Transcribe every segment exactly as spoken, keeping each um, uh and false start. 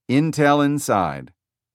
Intel Inside.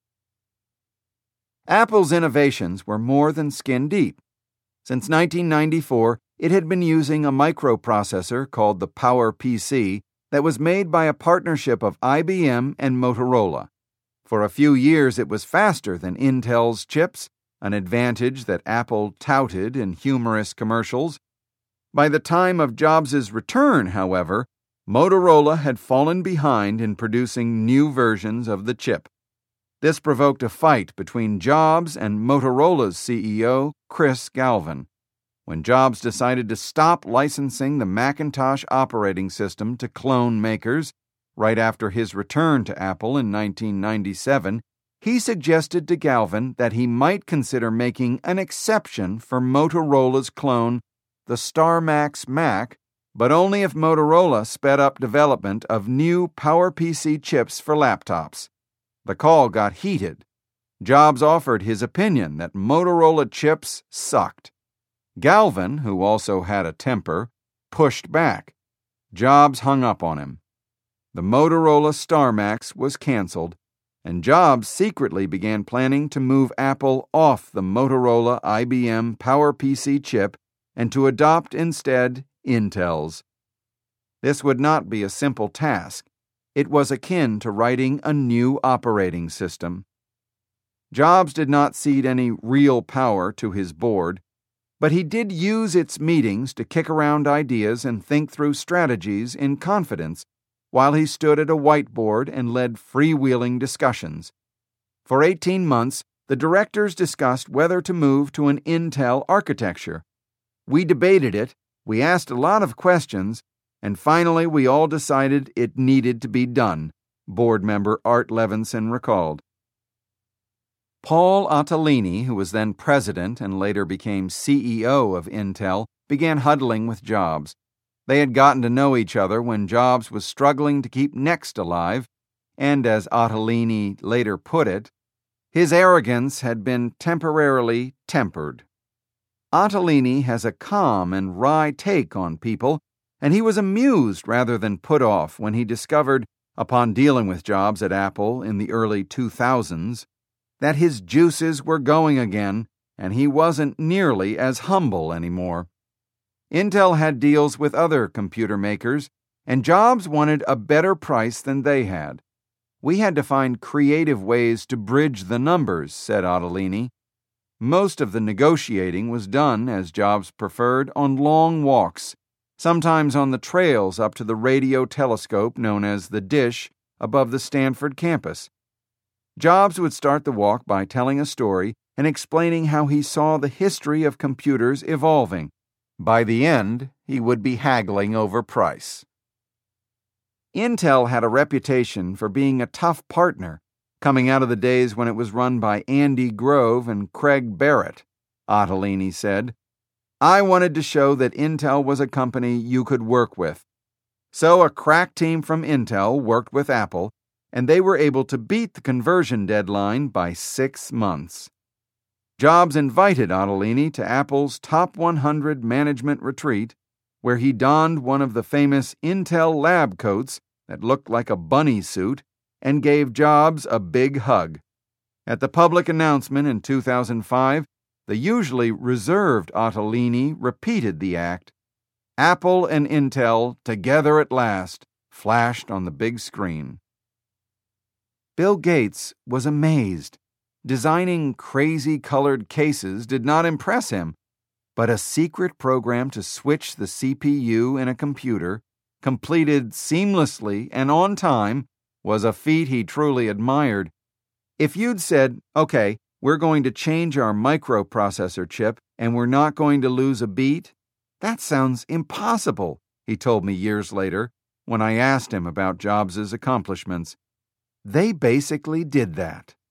Apple's innovations were more than skin deep. Since nineteen ninety-four, it had been using a microprocessor called the PowerPC that was made by a partnership of I B M and Motorola. For a few years, it was faster than Intel's chips, an advantage that Apple touted in humorous commercials. By the time of Jobs' return, however, Motorola had fallen behind in producing new versions of the chip. This provoked a fight between Jobs and Motorola's C E O, Chris Galvin. When Jobs decided to stop licensing the Macintosh operating system to clone makers, right after his return to Apple in nineteen ninety-seven, he suggested to Galvin that he might consider making an exception for Motorola's clone, the StarMax Mac, but only if Motorola sped up development of new PowerPC chips for laptops. The call got heated. Jobs offered his opinion that Motorola chips sucked. Galvin, who also had a temper, pushed back. Jobs hung up on him. The Motorola StarMax was canceled, and Jobs secretly began planning to move Apple off the Motorola I B M PowerPC chip and to adopt instead Intel's. This would not be a simple task. It was akin to writing a new operating system. Jobs did not cede any real power to his board, but he did use its meetings to kick around ideas and think through strategies in confidence while he stood at a whiteboard and led freewheeling discussions. For eighteen months, the directors discussed whether to move to an Intel architecture. We debated it, we asked a lot of questions, and finally we all decided it needed to be done, board member Art Levinson recalled. Paul Otellini, who was then president and later became C E O of Intel, began huddling with Jobs. They had gotten to know each other when Jobs was struggling to keep Next alive, and as Otellini later put it, his arrogance had been temporarily tempered. Otellini has a calm and wry take on people, and he was amused rather than put off when he discovered, upon dealing with Jobs at Apple in the early two thousands, that his juices were going again, and he wasn't nearly as humble anymore. Intel had deals with other computer makers, and Jobs wanted a better price than they had. We had to find creative ways to bridge the numbers, said Otellini. Most of the negotiating was done, as Jobs preferred, on long walks, sometimes on the trails up to the radio telescope known as the Dish above the Stanford campus. Jobs would start the walk by telling a story and explaining how he saw the history of computers evolving. By the end, he would be haggling over price. Intel had a reputation for being a tough partner, coming out of the days when it was run by Andy Grove and Craig Barrett, Otellini said. I wanted to show that Intel was a company you could work with. So a crack team from Intel worked with Apple, and they were able to beat the conversion deadline by six months. Jobs invited Otellini to Apple's Top one hundred management retreat, where he donned one of the famous Intel lab coats that looked like a bunny suit and gave Jobs a big hug. At the public announcement in two thousand five, the usually reserved Otellini repeated the act. Apple and Intel, together at last, flashed on the big screen. Bill Gates was amazed. Designing crazy-colored cases did not impress him, but a secret program to switch the C P U in a computer, completed seamlessly and on time, was a feat he truly admired. If you'd said, okay, we're going to change our microprocessor chip and we're not going to lose a beat, that sounds impossible, he told me years later when I asked him about Jobs' accomplishments. They basically did that.